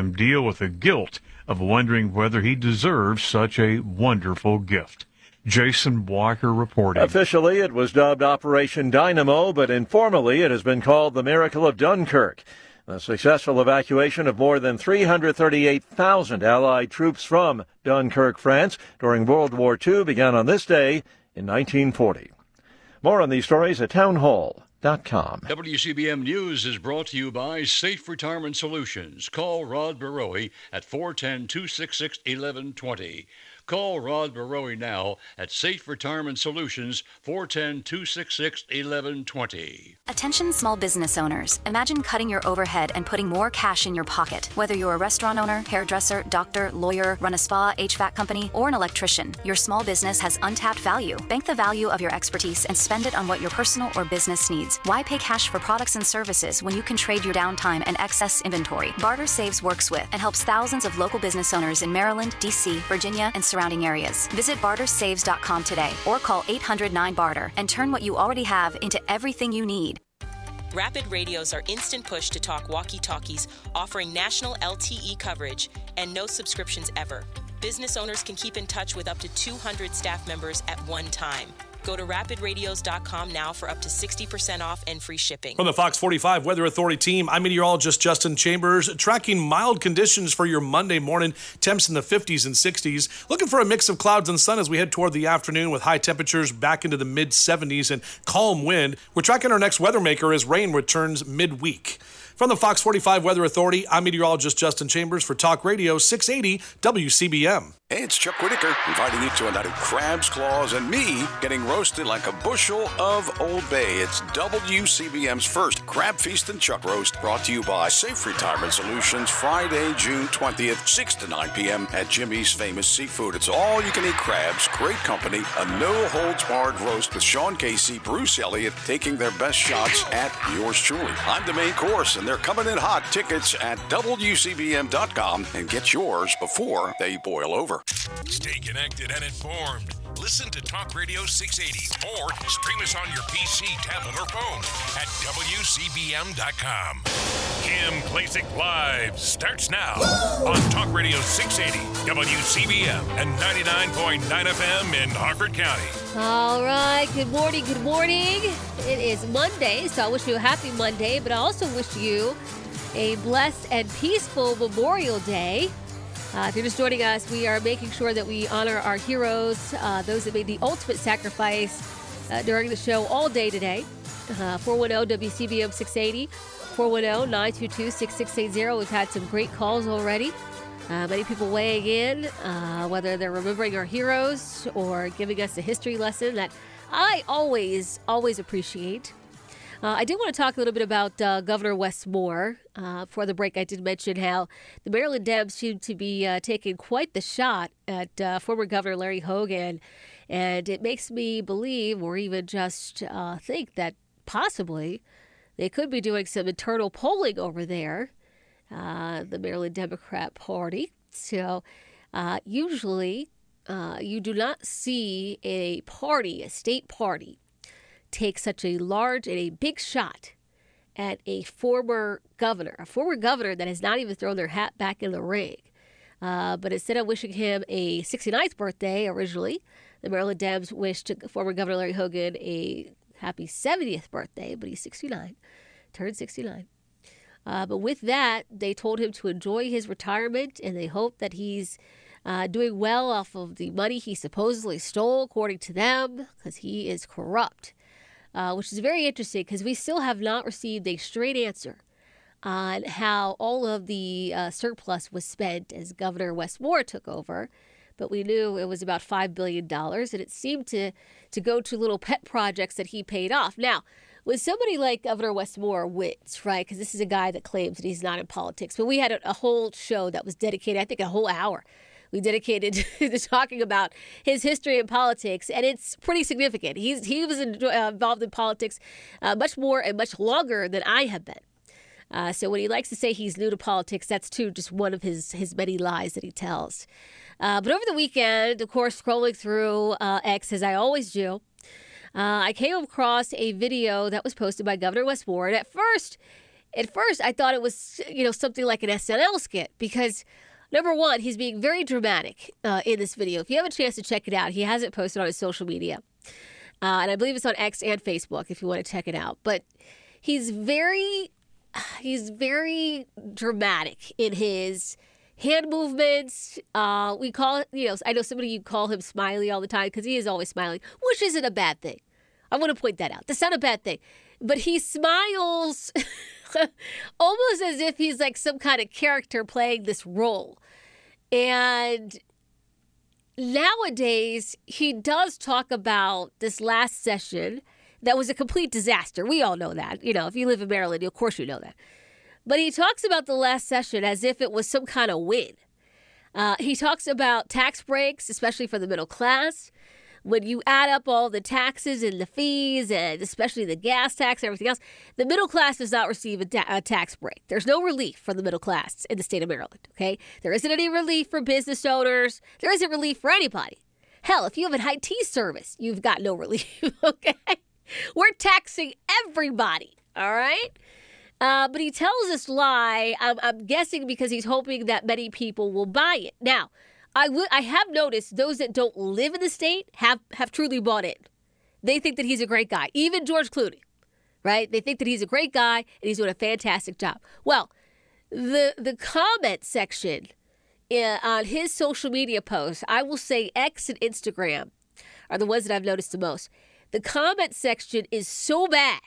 him deal with the guilt of wondering whether he deserves such a wonderful gift. Jason Walker reporting. Officially, it was dubbed Operation Dynamo, but informally it has been called the Miracle of Dunkirk. The successful evacuation of more than 338,000 Allied troops from Dunkirk, France, during World War II began on this day in 1940. More on these stories at townhall.com. WCBM News is brought to you by Safe Retirement Solutions. Call Rod Barowie at 410-266-1120. Call Rod Barowie now at Safe Retirement Solutions, 410-266-1120. Attention small business owners. Imagine cutting your overhead and putting more cash in your pocket. Whether you're a restaurant owner, hairdresser, doctor, lawyer, run a spa, HVAC company, or an electrician, your small business has untapped value. Bank the value of your expertise and spend it on what your personal or business needs. Why pay cash for products and services when you can trade your downtime and excess inventory? Barter Saves works with and helps thousands of local business owners in Maryland, D.C., Virginia, and surrounding areas. Visit bartersaves.com today or call 800-9-BARTER and turn what you already have into everything you need. Rapid Radios are instant push to talk walkie-talkies, offering national LTE coverage and no subscriptions ever. Business owners can keep in touch with up to 200 staff members at one time. Go to rapidradios.com now for up to 60% off and free shipping. From the Fox 45 Weather Authority team, I'm meteorologist Justin Chambers, tracking mild conditions for your Monday morning. Temps in the 50s and 60s. Looking for a mix of clouds and sun as we head toward the afternoon with high temperatures back into the mid-70s and calm wind. We're tracking our next weather maker as rain returns midweek. From the Fox 45 Weather Authority, I'm meteorologist Justin Chambers for Talk Radio 680 WCBM. Hey, it's Chuck Whitaker inviting you to a night of crab's claws and me getting roasted like a bushel of Old Bay. It's WCBM's first Crab Feast and Chuck Roast, brought to you by Safe Retirement Solutions, Friday, June 20th, 6 to 9 p.m. at Jimmy's Famous Seafood. It's all you can eat crabs, great company, a no-holds-barred roast with Sean Casey, Bruce Elliott taking their best shots at yours truly. I'm the main course, and they're coming in hot. Tickets at WCBM.com and get yours before they boil over. Stay connected and informed. Listen to Talk Radio 680 or stream us on your PC, tablet, or phone at WCBM.com. Kim Klacik Live starts now on Talk Radio 680, WCBM, and 99.9 FM in Harford County. All right. Good morning. Good morning. It is Monday, so I wish you a happy Monday, but I also wish you a blessed and peaceful Memorial Day. If you're just joining us, we are making sure that we honor our heroes, those that made the ultimate sacrifice during the show all day today. 410-WCBM 680, 410-922-6680. We've had some great calls already. Many people weighing in, whether they're remembering our heroes or giving us a history lesson that I always appreciate. I did want to talk a little bit about Governor Wes Moore. For the break, I did mention how the Maryland Dems seem to be taking quite the shot at former Governor Larry Hogan. And it makes me believe, or even just think, that possibly they could be doing some internal polling over there, the Maryland Democrat Party. So usually you do not see a party, a state party, take such a large and a big shot at a former governor that has not even thrown their hat back in the ring. But instead of wishing him a 69th birthday originally, the Maryland Dems wished former Governor Larry Hogan a happy 70th birthday, but he's 69, turned 69. But with that, they told him to enjoy his retirement, and they hope that he's doing well off of the money he supposedly stole, according to them, because he is corrupt. Which is very interesting because we still have not received a straight answer on how all of the surplus was spent as Governor Wes Moore took over. But we knew it was about $5 billion, and it seemed to go to little pet projects that he paid off. Now, when somebody like Governor Wes Moore wins, right, because this is a guy that claims that he's not in politics, but we had a whole show that was dedicated, I think a whole hour, we dedicated to talking about his history in politics, and it's pretty significant. He was involved in politics much more and much longer than I have been. So when he likes to say he's new to politics, that's just one of his many lies that he tells. But over the weekend, of course, scrolling through X, as I always do, I came across a video that was posted by Governor Wes Moore. And at first, at first I thought it was, something like an SNL skit because, number one, he's being very dramatic in this video. If you have a chance to check it out, he has it posted on his social media. And I believe it's on X and Facebook if you want to check it out. But he's very dramatic in his hand movements. We call it, I know somebody you call him Smiley all the time because he is always smiling, which isn't a bad thing. I want to point that out. That's not a bad thing. But he smiles almost as if he's like some kind of character playing this role. And nowadays, he does talk about this last session that was a complete disaster. We all know that. If you live in Maryland, of course you know that. But he talks about the last session as if it was some kind of win. He talks about tax breaks, especially for the middle class. When you add up all the taxes and the fees, and especially the gas tax and everything else, the middle class does not receive a tax break. There's no relief for the middle class in the state of Maryland, okay? There isn't any relief for business owners. There isn't relief for anybody. Hell, if you have an IT service, you've got no relief, okay? We're taxing everybody, all right? But he tells this lie, I'm guessing because he's hoping that many people will buy it. Now, I have noticed those that don't live in the state have truly bought in. They think that he's a great guy. Even George Clooney, right? They think that he's a great guy and he's doing a fantastic job. Well, the comment section on his social media posts, I will say X and Instagram are the ones that I've noticed the most. The comment section is so bad.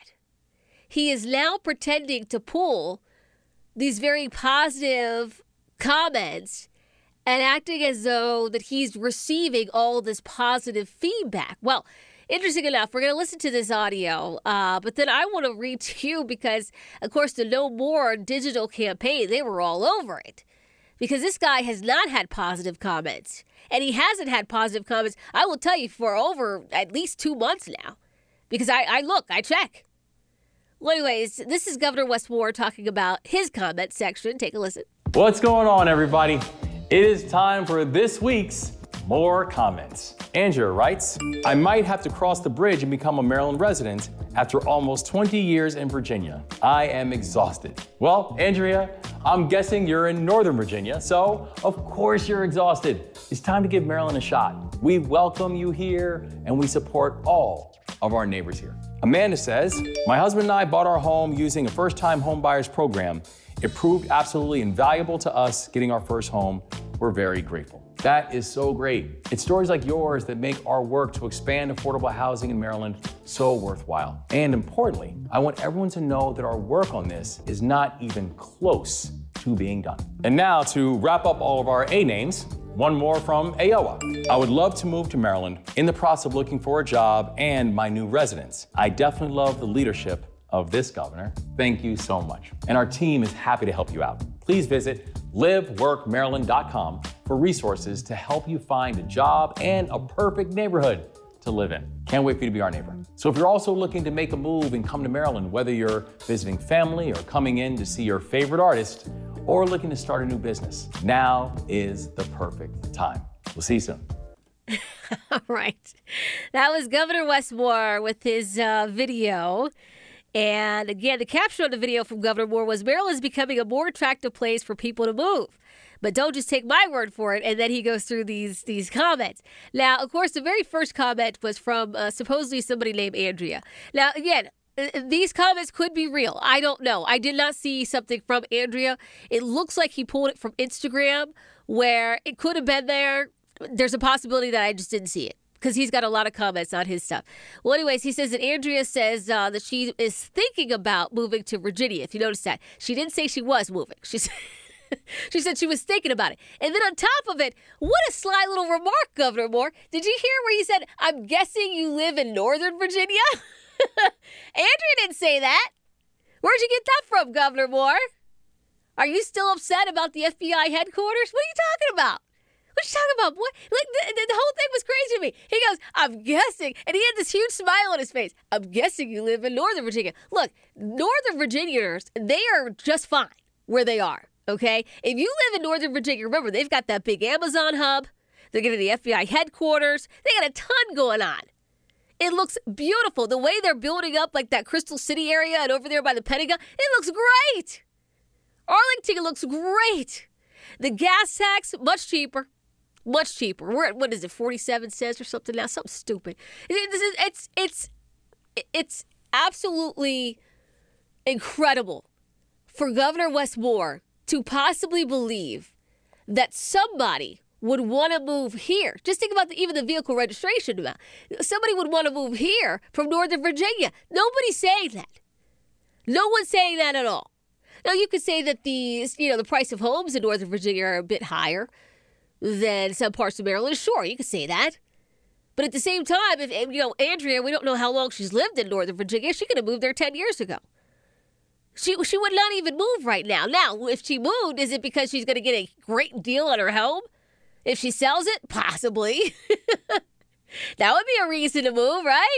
He is now pretending to pull these very positive comments and acting as though that he's receiving all this positive feedback. Well, interesting enough, we're going to listen to this audio, but then I want to read to you because, of course, the No More digital campaign, they were all over it. Because this guy has not had positive comments. And he hasn't had positive comments, I will tell you, for over at least 2 months now. Because I check. Well, anyways, this is Governor Wes Moore talking about his comment section. Take a listen. What's going on, everybody? It is time for this week's More Comments. Andrea writes, I might have to cross the bridge and become a Maryland resident after almost 20 years in Virginia. I am exhausted. Well, Andrea, I'm guessing you're in Northern Virginia, so of course you're exhausted. It's time to give Maryland a shot. We welcome you here and we support all of our neighbors here. Amanda says, my husband and I bought our home using a first-time home buyers program. It proved absolutely invaluable to us getting our first home. We're very grateful. That is so great. It's stories like yours that make our work to expand affordable housing in Maryland so worthwhile. And importantly, I want everyone to know that our work on this is not even close to being done. And now to wrap up all of our A names, one more from Aowa. I would love to move to Maryland, in the process of looking for a job and my new residence. I definitely love the leadership of this governor. Thank you so much. And our team is happy to help you out. Please visit liveworkmaryland.com for resources to help you find a job and a perfect neighborhood to live in. Can't wait for you to be our neighbor. So if you're also looking to make a move and come to Maryland, whether you're visiting family or coming in to see your favorite artist or looking to start a new business, now is the perfect time. We'll see you soon. All right. That was Governor Wes Moore with his video. And again, the caption on the video from Governor Moore was, Maryland's becoming a more attractive place for people to move. But don't just take my word for it. And then he goes through these comments. Now, of course, the very first comment was from supposedly somebody named Andrea. Now, again, these comments could be real. I don't know. I did not see something from Andrea. It looks like he pulled it from Instagram, where it could have been there. There's a possibility that I just didn't see it, because he's got a lot of comments on his stuff. Well, anyways, he says that Andrea says that she is thinking about moving to Virginia, if you notice that. She didn't say she was moving. She said she was thinking about it. And then on top of it, what a sly little remark, Governor Moore. Did you hear where he said, I'm guessing you live in Northern Virginia? Andrea didn't say that. Where'd you get that from, Governor Moore? Are you still upset about the FBI headquarters? What are you talking about? What are you talking about? What? Like, the whole thing was crazy to me. He goes, I'm guessing. And he had this huge smile on his face. I'm guessing you live in Northern Virginia. Look, Northern Virginians, they are just fine where they are, okay? If you live in Northern Virginia, remember, they've got that big Amazon hub. They're getting the FBI headquarters. They got a ton going on. It looks beautiful. The way they're building up like that Crystal City area and over there by the Pentagon, it looks great. Arlington looks great. The gas tax, much cheaper. Much cheaper. We're at, what is it, 47 cents or something now? Something stupid. It's absolutely incredible for Governor Wes Moore to possibly believe that somebody would want to move here. Just think about even the vehicle registration amount. Somebody would want to move here from Northern Virginia. Nobody's saying that. No one's saying that at all. Now, you could say that the price of homes in Northern Virginia are a bit higher than some parts of Maryland. Sure, you could say that. But at the same time, if Andrea, we don't know how long she's lived in Northern Virginia. She could have moved there 10 years ago. She would not even move right now. Now, if she moved, is it because she's going to get a great deal on her home? If she sells it, possibly. That would be a reason to move, right?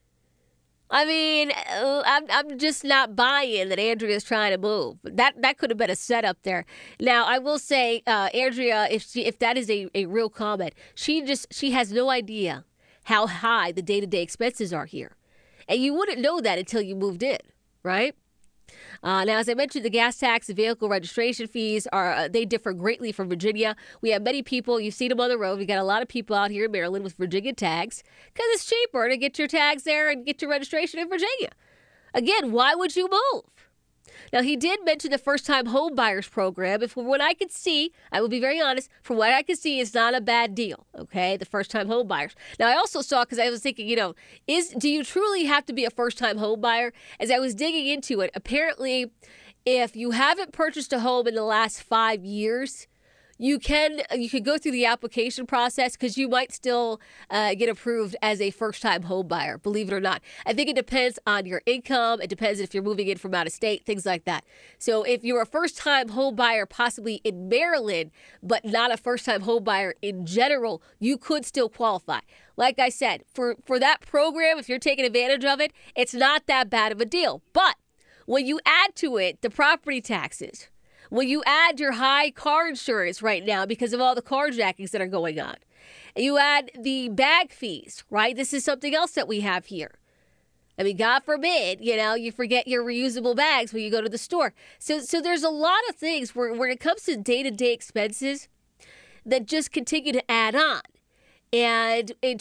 I mean, I'm just not buying that Andrea's trying to move. That could have been a setup there. Now, I will say, Andrea, if that is a real comment, she has no idea how high the day-to-day expenses are here. And you wouldn't know that until you moved in, right? Now, as I mentioned, the gas tax and vehicle registration fees they differ greatly from Virginia. We have many people, you've seen them on the road. We got a lot of people out here in Maryland with Virginia tags because it's cheaper to get your tags there and get your registration in Virginia. Again, why would you move? Now, he did mention the first-time home buyers program. From what I could see, I will be very honest, from what I could see, it's not a bad deal, okay, the first-time home buyers. Now, I also saw, because I was thinking, do you truly have to be a first-time home buyer? As I was digging into it, apparently, if you haven't purchased a home in the last 5 years, you can go through the application process because you might still get approved as a first-time home buyer, believe it or not. I think it depends on your income. It depends if you're moving in from out of state, things like that. So if you're a first-time home buyer possibly in Maryland, but not a first-time home buyer in general, you could still qualify. Like I said, for that program, if you're taking advantage of it, it's not that bad of a deal. But when you add to it the property taxes, when you add your high car insurance right now because of all the carjackings that are going on, and you add the bag fees, right? This is something else that we have here. I mean, God forbid, you forget your reusable bags when you go to the store. So there's a lot of things where when it comes to day-to-day expenses that just continue to add on. And in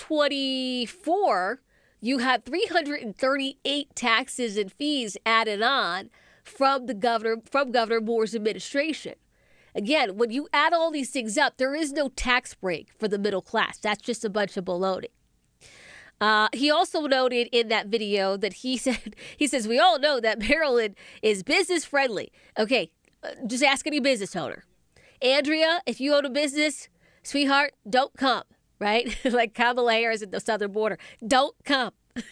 2024, you had 338 taxes and fees added on from Governor Moore's administration. Again, when you add all these things up, there is no tax break for the middle class. That's just a bunch of baloney. He also noted in that video that he says, we all know that Maryland is business friendly. Okay, just ask any business owner. Andrea, if you own a business, sweetheart, don't come, right? Like Kamala Harris at the southern border. Don't come.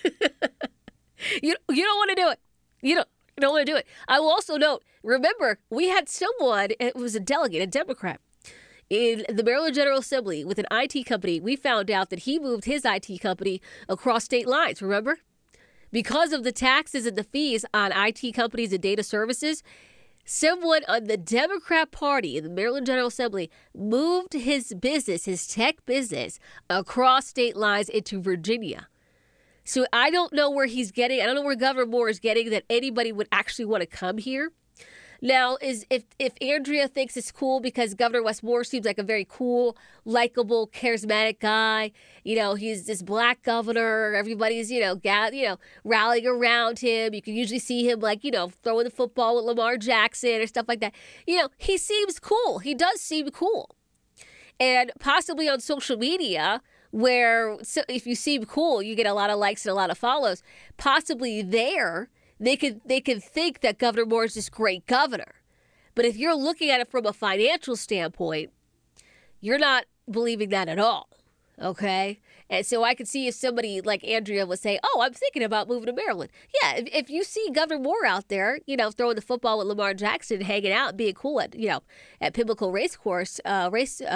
You don't want to do it. You don't want to do it. I will also note, remember, we had someone, it was a delegate, a Democrat, in the Maryland General Assembly with an IT company. We found out that he moved his IT company across state lines, remember? Because of the taxes and the fees on IT companies and data services, someone on the Democrat Party in the Maryland General Assembly moved his business, his tech business, across state lines into Virginia. So I don't know where he's getting, I don't know where Governor Moore is getting that anybody would actually want to come here. Now, if Andrea thinks it's cool because Governor Wes Moore seems like a very cool, likable, charismatic guy, he's this black governor, everybody's, rallying around him. You can usually see him throwing the football with Lamar Jackson or stuff like that. He seems cool. He does seem cool. And possibly on social media, where if you seem cool, you get a lot of likes and a lot of follows. Possibly there, they can think that Governor Moore is this great governor. But if you're looking at it from a financial standpoint, you're not believing that at all, okay? And so I could see if somebody like Andrea would say, I'm thinking about moving to Maryland. Yeah, if you see Governor Moore out there, throwing the football with Lamar Jackson, hanging out, and being cool at Pimlico race course on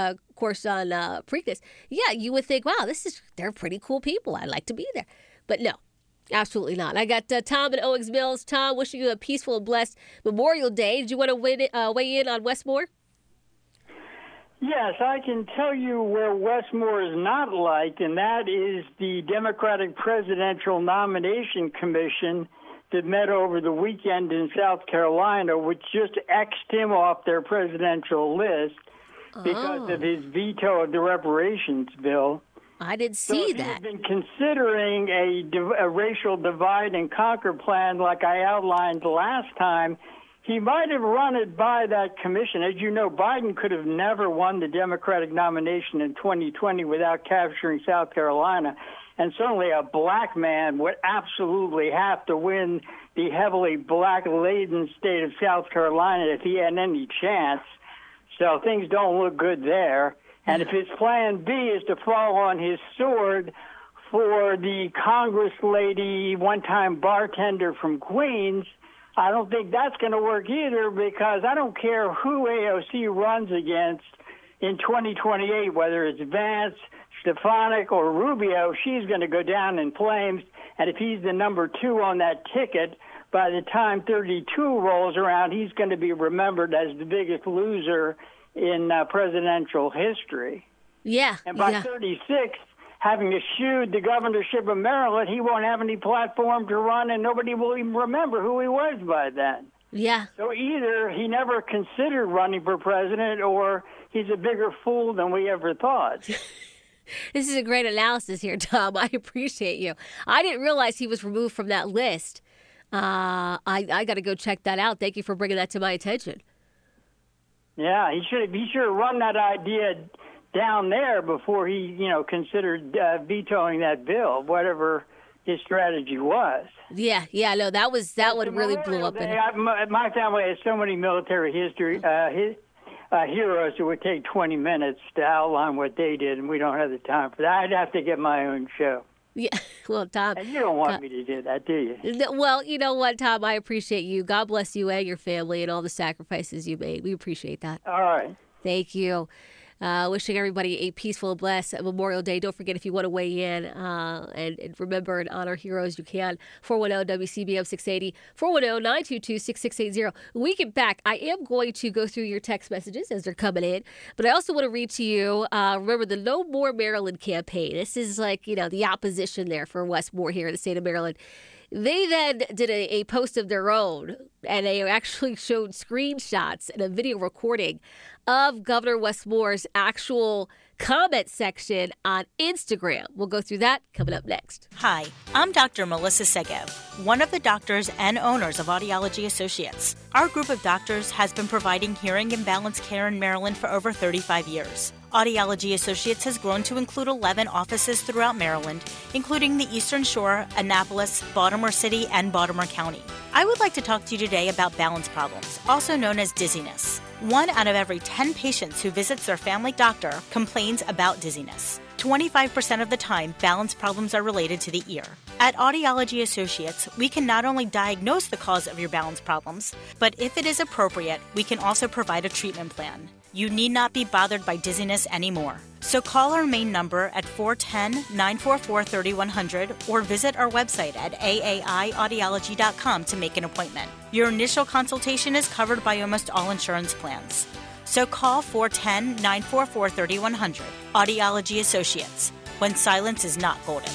Preakness, yeah, you would think, wow, they're pretty cool people. I'd like to be there. But no, absolutely not. I got Tom in Owings Mills. Tom, wishing you a peaceful and blessed Memorial Day. Did you want to weigh in on Wes Moore? Yes, I can tell you where Westmore is not liked, and that is the Democratic Presidential Nomination Commission that met over the weekend in South Carolina, which just X'd him off their presidential list because of his veto of the reparations bill. I didn't see that. He's been considering a racial divide and conquer plan like I outlined last time. He might have run it by that commission. As you know, Biden could have never won the Democratic nomination in 2020 without capturing South Carolina. And certainly a black man would absolutely have to win the heavily black-laden state of South Carolina if he had any chance. So things don't look good there. And if his plan B is to fall on his sword for the Congress lady, one-time bartender from Queens, I don't think that's going to work either, because I don't care who AOC runs against in 2028, whether it's Vance, Stefanik, or Rubio, she's going to go down in flames. And if he's the number 2 on that ticket, by the time 32 rolls around, he's going to be remembered as the biggest loser in presidential history. Yeah. And by 36, having eschewed the governorship of Maryland, he won't have any platform to run, and nobody will even remember who he was by then. Yeah. So either he never considered running for president, or he's a bigger fool than we ever thought. This is a great analysis here, Tom. I appreciate you. I didn't realize he was removed from that list. I got to go check that out. Thank you for bringing that to my attention. Yeah, he should have run that idea down there before he, considered vetoing that bill, whatever his strategy was. Yeah, no, that one really blew up. My family has so many military history heroes, it would take 20 minutes to outline what they did, and we don't have the time for that. I'd have to get my own show. Yeah, well, Tom. And you don't want me to do that, do you? Well, you know what, Tom? I appreciate you. God bless you and your family and all the sacrifices you made. We appreciate that. All right. Thank you. Wishing everybody a peaceful, blessed Memorial Day. Don't forget, if you want to weigh in and remember and honor heroes, you can. 410-WCBM 680, 410-922-6680. When we get back, I am going to go through your text messages as they're coming in, but I also want to read to you, remember the No More Maryland campaign. This is like, the opposition there for Westmore here in the state of Maryland. They then did a post of their own, and they actually showed screenshots and a video recording of Governor Westmore's actual comment section on Instagram. We'll go through that coming up next. Hi, I'm Dr. Melissa Sego, one of the doctors and owners of Audiology Associates. Our group of doctors has been providing hearing and balance care in Maryland for over 35 years. Audiology Associates has grown to include 11 offices throughout Maryland, including the Eastern Shore, Annapolis, Baltimore City, and Baltimore County. I would like to talk to you today about balance problems, also known as dizziness. 1 out of every 10 patients who visits their family doctor complains about dizziness. 25% of the time, balance problems are related to the ear. At Audiology Associates, we can not only diagnose the cause of your balance problems, but if it is appropriate, we can also provide a treatment plan. You need not be bothered by dizziness anymore. So call our main number at 410-944-3100 or visit our website at aaiaudiology.com to make an appointment. Your initial consultation is covered by almost all insurance plans. So call 410-944-3100. Audiology Associates, when silence is not golden.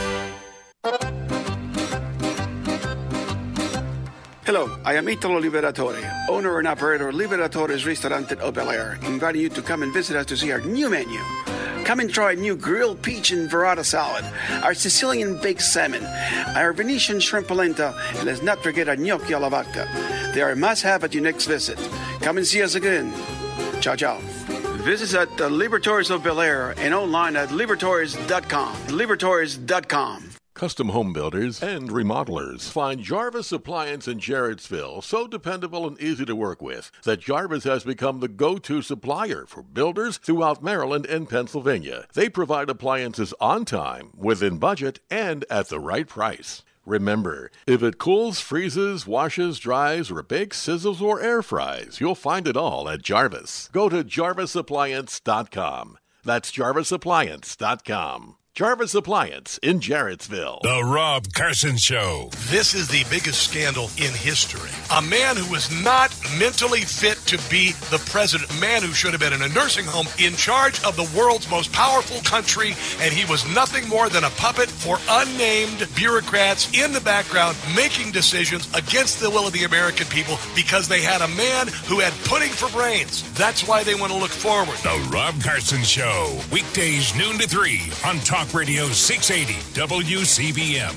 Hello, I am Italo Liberatore, owner and operator of Liberatore's Restaurant at Bel Air, inviting you to come and visit us to see our new menu. Come and try a new grilled peach and burrata salad, our Sicilian baked salmon, our Venetian shrimp polenta, and let's not forget our gnocchi alla vodka. They are a must-have at your next visit. Come and see us again. Ciao, ciao. Visit us at the Liberatores of Bel Air and online at liberatores.com. Liberatores.com. Custom home builders and remodelers find Jarvis Appliance in Jarrettsville so dependable and easy to work with that Jarvis has become the go-to supplier for builders throughout Maryland and Pennsylvania. They provide appliances on time, within budget, and at the right price. Remember, if it cools, freezes, washes, dries, or bakes, sizzles, or air fries, you'll find it all at Jarvis. Go to jarvisappliance.com. That's jarvisappliance.com. Jarvis Appliance in Jarrettsville. The Rob Carson Show. This is the biggest scandal in history. A man who was not mentally fit to be the president, a man who should have been in a nursing home in charge of the world's most powerful country, and he was nothing more than a puppet for unnamed bureaucrats in the background making decisions against the will of the American people because they had a man who had pudding for brains. That's why they want to look forward. The Rob Carson Show. Weekdays noon to 3 on Talk Radio 680 WCBM.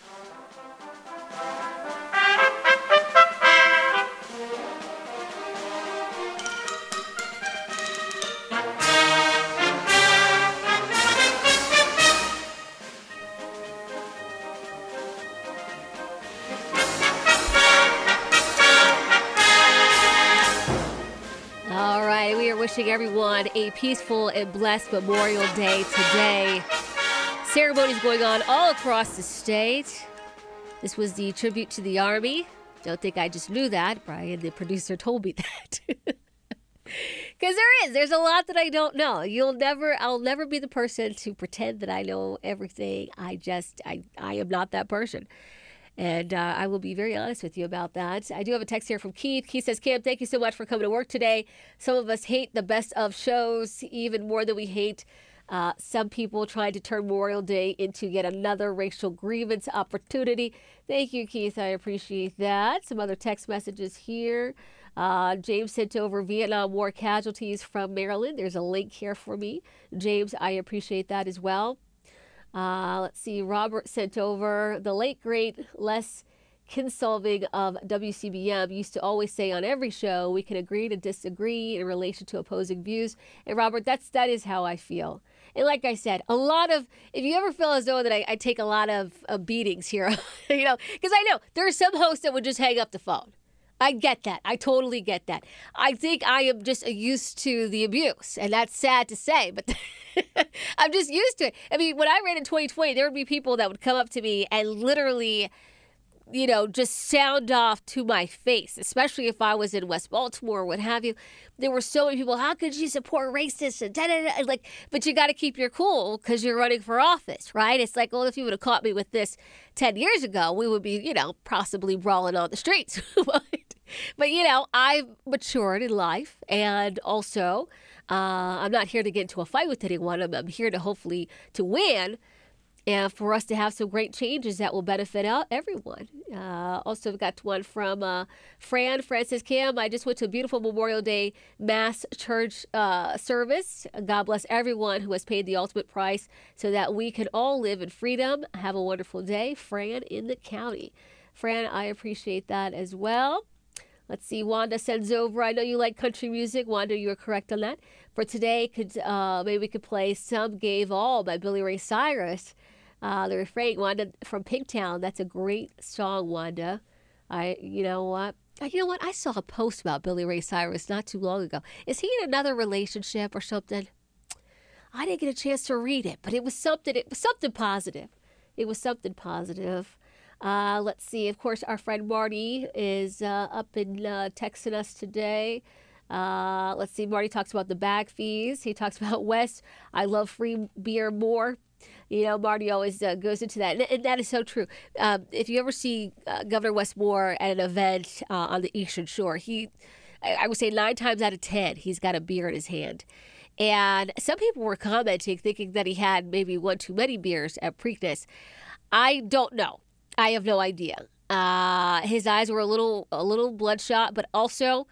All right, we are wishing everyone a peaceful and blessed Memorial Day today. Ceremonies going on all across the state. This was the tribute to the Army. Don't think I just knew that. Brian, the producer, told me that. Because there's a lot that I don't know. I'll never be the person to pretend that I know everything. I am not that person. And I will be very honest with you about that. I do have a text here from Keith. Keith says, Cam, thank you so much for coming to work today. Some of us hate the best of shows even more than we hate some people trying to turn Memorial Day into yet another racial grievance opportunity. Thank you, Keith. I appreciate that. Some other text messages here. James sent over Vietnam War casualties from Maryland. There's a link here for me. James, I appreciate that as well. Let's see. Robert sent over the late, great Les Kinsolving of WCBM used to always say on every show, we can agree to disagree in relation to opposing views. And Robert, that is how I feel. And like I said, if you ever feel as though that I take a lot of beatings here, because I know there are some hosts that would just hang up the phone. I get that. I totally get that. I think I am just used to the abuse, and that's sad to say, but I'm just used to it. I mean, when I ran in 2020, there would be people that would come up to me and literally, just sound off to my face, especially if I was in West Baltimore or what have you. There were so many people, how could you support racists? And but you got to keep your cool because you're running for office, right? It's like, well, if you would have caught me with this 10 years ago, we would be, possibly brawling on the streets. But, I've matured in life, and also I'm not here to get into a fight with anyone. I'm here to hopefully to win and for us to have some great changes that will benefit everyone. Also, we've got one from Fran. Fran says, Cam, I just went to a beautiful Memorial Day Mass church service. God bless everyone who has paid the ultimate price so that we can all live in freedom. Have a wonderful day. Fran in the county. Fran, I appreciate that as well. Let's see. Wanda sends over. I know you like country music. Wanda, you are correct on that. For today, maybe we could play Some Gave All by Billy Ray Cyrus. The refrain, Wanda from Pigtown. That's a great song, Wanda. You know what? I saw a post about Billy Ray Cyrus not too long ago. Is he in another relationship or something? I didn't get a chance to read it, but it was something positive. It was something positive. Let's see. Of course, our friend Marty is up in texting us today. Let's see. Marty talks about the bag fees. He talks about West. I love free beer more. Marty always goes into that. And that is so true. If you ever see Governor Wes Moore at an event on the Eastern Shore, I would say 9 times out of 10, he's got a beer in his hand. And some people were commenting, thinking that he had maybe one too many beers at Preakness. I don't know. I have no idea. His eyes were a little bloodshot, but also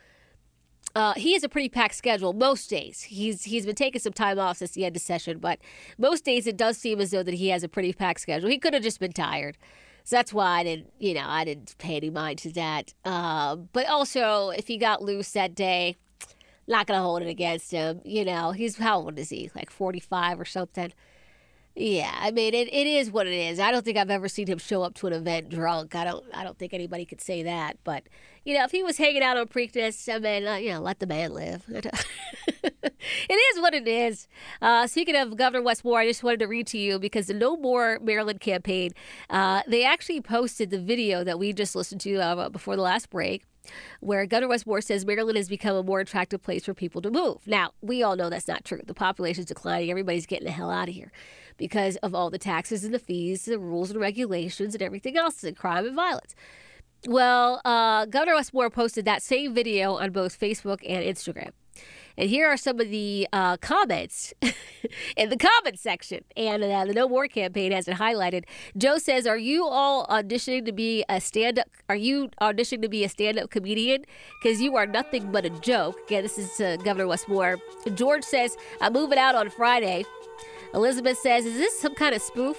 he has a pretty packed schedule most days. He's been taking some time off since the end of session, but most days it does seem as though that he has a pretty packed schedule. He could have just been tired. So that's why I didn't pay any mind to that. But also, if he got loose that day, not going to hold it against him. How old is he? Like 45 or something? Yeah, I mean, it is what it is. I don't think I've ever seen him show up to an event drunk. I don't think anybody could say that. But, if he was hanging out on Preakness, I mean, let the man live. It is what it is. Speaking of Governor Wes Moore, I just wanted to read to you because the No More Maryland campaign, they actually posted the video that we just listened to before the last break. where Governor Wes Moore says Maryland has become a more attractive place for people to move. Now, we all know that's not true. The population's declining. Everybody's getting the hell out of here because of all the taxes and the fees, the rules and regulations and everything else, and crime and violence. Well, Governor Wes Moore posted that same video on both Facebook and Instagram. And here are some of the comments in the comment section. And the No More campaign has it highlighted. Joe says, "Are you all auditioning to be a stand-up? Are you auditioning to be a stand-up comedian? Because you are nothing but a joke." Again, this is Governor Wes Moore. George says, "I'm moving out on Friday." Elizabeth says, "Is this some kind of spoof?"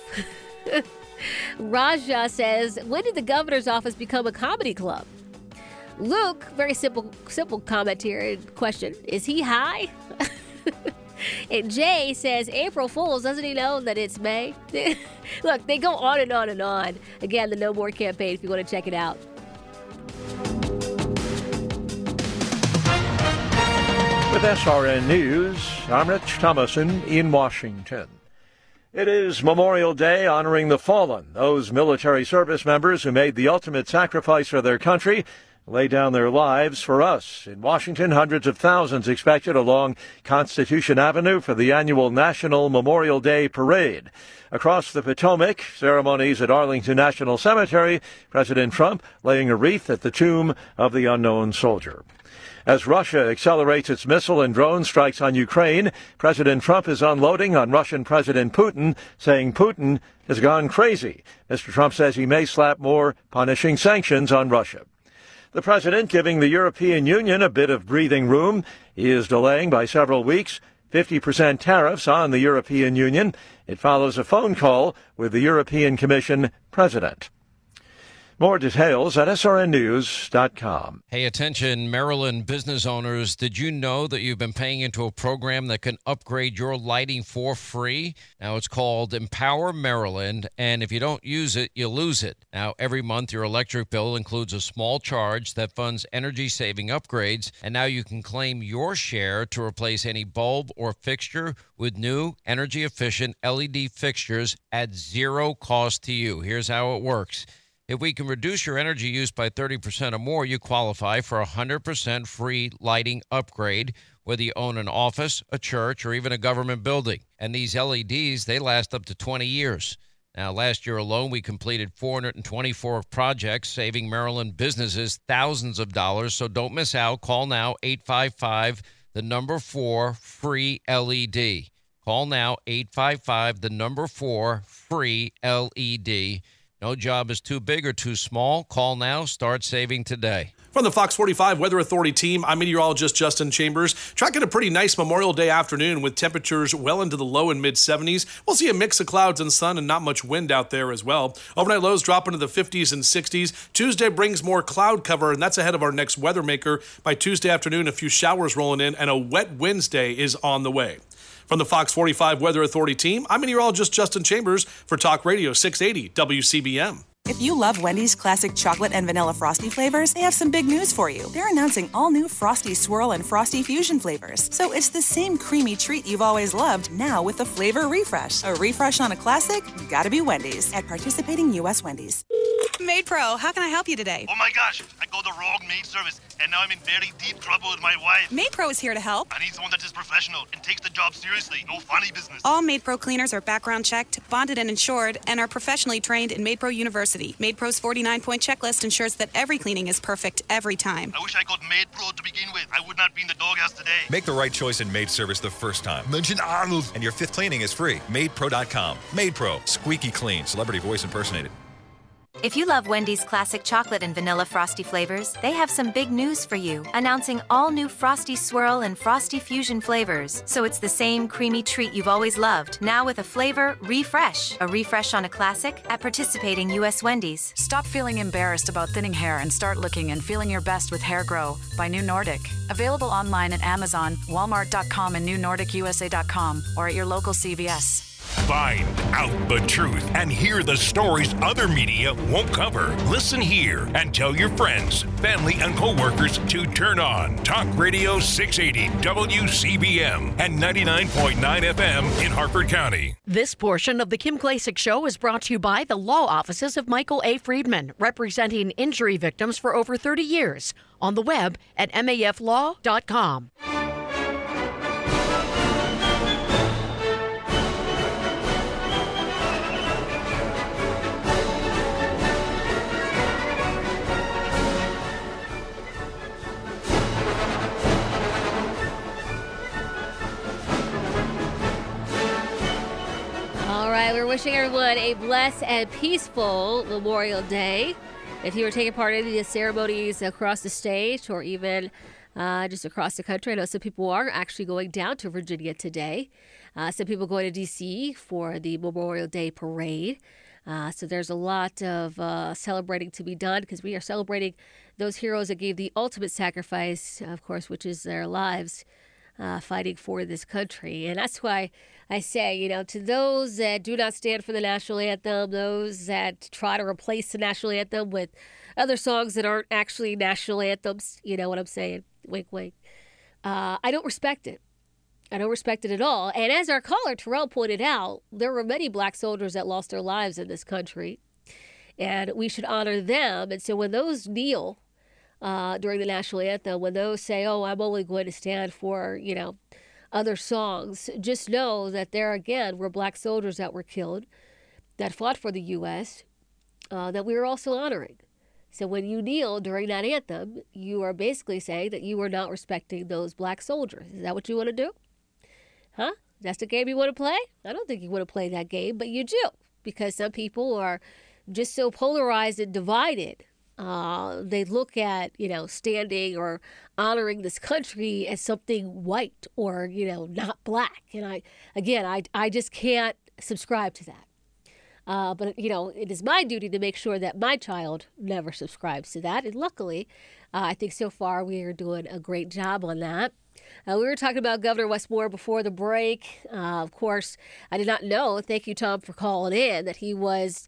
Raja says, "When did the governor's office become a comedy club?" Luke, very simple comment here and question, "Is he high?" And Jay says, "April Fools, doesn't he know that it's May?" Look, they go on and on and on. Again, the No More campaign, if you want to check it out. With SRN News, I'm Rich Thomason in Washington. It is Memorial Day honoring the fallen, those military service members who made the ultimate sacrifice for their country, lay down their lives for us. In Washington, hundreds of thousands expected along Constitution Avenue for the annual National Memorial Day Parade. Across the Potomac, ceremonies at Arlington National Cemetery, President Trump laying a wreath at the tomb of the unknown soldier. As Russia accelerates its missile and drone strikes on Ukraine, President Trump is unloading on Russian President Putin, saying Putin has gone crazy. Mr. Trump says he may slap more punishing sanctions on Russia. The president giving the European Union a bit of breathing room. He is delaying by several weeks 50% tariffs on the European Union. It follows a phone call with the European Commission president. More details at srnnews.com. Hey, attention, Maryland business owners. Did you know that you've been paying into a program that can upgrade your lighting for free? Now, it's called Empower Maryland, and if you don't use it, you lose it. Now, every month, your electric bill includes a small charge that funds energy-saving upgrades, and now you can claim your share to replace any bulb or fixture with new energy-efficient LED fixtures at zero cost to you. Here's how it works. If we can reduce your energy use by 30% or more, you qualify for a 100% free lighting upgrade, whether you own an office, a church, or even a government building. And these LEDs, they last up to 20 years. Now, last year alone, we completed 424 projects, saving Maryland businesses thousands of dollars. So don't miss out. Call now, 855-4 free LED. Call now, 855-4 free LED. No job is too big or too small. Call now. Start saving today. From the Fox 45 Weather Authority team, I'm meteorologist Justin Chambers. Tracking a pretty nice Memorial Day afternoon with temperatures well into the low and mid-70s. We'll see a mix of clouds and sun and not much wind out there as well. Overnight lows drop into the 50s and 60s. Tuesday brings more cloud cover, and that's ahead of our next weather maker. By Tuesday afternoon, a few showers rolling in, and a wet Wednesday is on the way. From the Fox 45 Weather Authority team, I'm meteorologist Justin Chambers for Talk Radio 680 WCBM. If you love Wendy's classic chocolate and vanilla Frosty flavors, they have some big news for you. They're announcing all new Frosty Swirl and Frosty Fusion flavors. So it's the same creamy treat you've always loved, now with a flavor refresh. A refresh on a classic? Gotta be Wendy's. At participating U.S. Wendy's. Maid Pro, how can I help you today? Oh my gosh, I got the wrong maid service, and now I'm in very deep trouble with my wife. Maid Pro is here to help. I need someone that is professional and takes the job seriously. No funny business. All Maid Pro cleaners are background checked, bonded and insured, and are professionally trained in Maid Pro University. Maid Pro's 49-point checklist ensures that every cleaning is perfect every time. I wish I got Maid Pro to begin with. I would not be in the doghouse today. Make the right choice in maid service the first time. Mention Arnold, and your 5th cleaning is free. MaidPro.com. Maid Pro. Squeaky clean. Celebrity voice impersonated. If you love Wendy's classic chocolate and vanilla Frosty flavors, they have some big news for you, announcing all new Frosty Swirl and Frosty Fusion flavors. So it's the same creamy treat you've always loved, now with a flavor refresh. A refresh on a classic at participating U.S. Wendy's. Stop feeling embarrassed about thinning hair and start looking and feeling your best with Hair Grow by New Nordic. Available online at Amazon, Walmart.com, and NewNordicUSA.com, or at your local CVS. Find out the truth and hear the stories other media won't cover. Listen here and tell your friends, family, and coworkers to turn on Talk Radio 680 WCBM and 99.9 FM in Harford County. This portion of the Kim Klacik Show is brought to you by the law offices of Michael A. Friedman, representing injury victims for over 30 years. On the web at maflaw.com. All right, we're wishing everyone a blessed and peaceful Memorial Day. If you were taking part in the ceremonies across the state or even just across the country, I know some people are actually going down to Virginia today. Some people going to D.C. for the Memorial Day parade. So there's a lot of celebrating to be done because we are celebrating those heroes that gave the ultimate sacrifice, of course, which is their lives fighting for this country. And that's why I say, to those that do not stand for the national anthem, those that try to replace the national anthem with other songs that aren't actually national anthems, you know what I'm saying? Wink, wink. I don't respect it. I don't respect it at all. And as our caller, Terrell, pointed out, there were many black soldiers that lost their lives in this country, and we should honor them. And so when those kneel during the national anthem, when those say, oh, I'm only going to stand for, other songs, just know that there again were black soldiers that were killed, that fought for the U.S., that we are also honoring. So when you kneel during that anthem, you are basically saying that you are not respecting those black soldiers. Is that what you want to do? Huh? That's the game you want to play? I don't think you want to play that game, but you do, because some people are just so polarized and divided. They look at, standing or honoring this country as something white or, not black. And I just can't subscribe to that. But, it is my duty to make sure that my child never subscribes to that. And luckily, I think so far we are doing a great job on that. We were talking about Governor Wes Moore before the break. Of course, I did not know, thank you, Tom, for calling in, that he was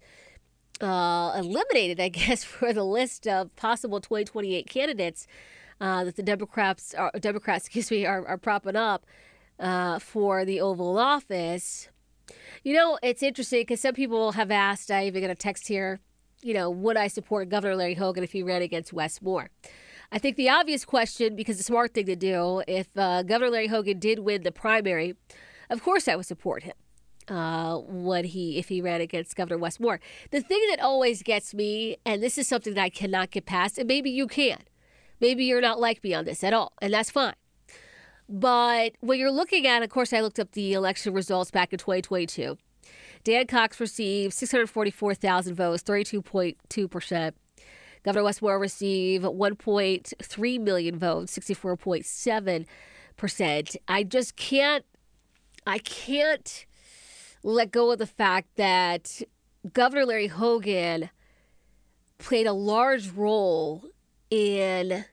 eliminated, I guess, for the list of possible 2028 candidates that the Democrats are propping up for the Oval Office. It's interesting because some people have asked, I even got a text here, would I support Governor Larry Hogan if he ran against Wes Moore? I think the obvious question, because the smart thing to do, if Governor Larry Hogan did win the primary, of course I would support him. If he ran against Governor Wes Moore. The thing that always gets me, and this is something that I cannot get past, and maybe you can. Maybe you're not like me on this at all, and that's fine. But when you're looking at, of course, I looked up the election results back in 2022. Dan Cox received 644,000 votes, 32.2%. Governor Wes Moore received 1.3 million votes, 64.7%. I can't let go of the fact that Governor Larry Hogan played a large role in